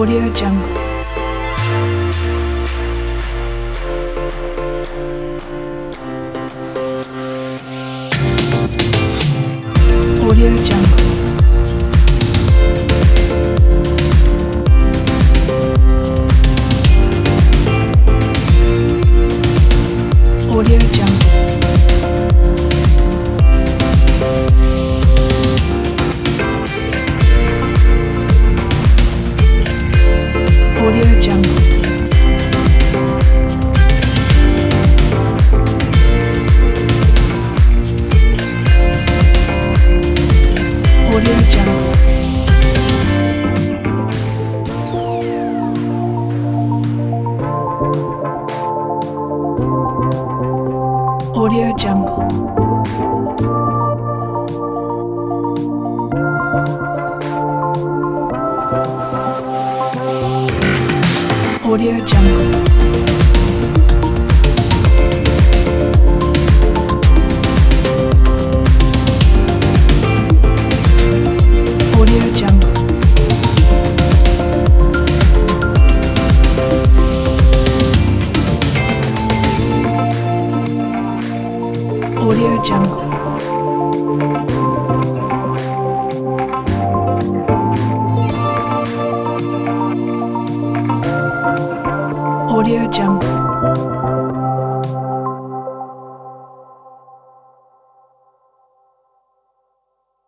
Audio Jungle. Audio Jungle. Audio Jungle. Audio Jungle. Audio Jungle. Audio Jungle. Audio Jungle. Audio Jungle. Audio Jungle. Audio Jungle.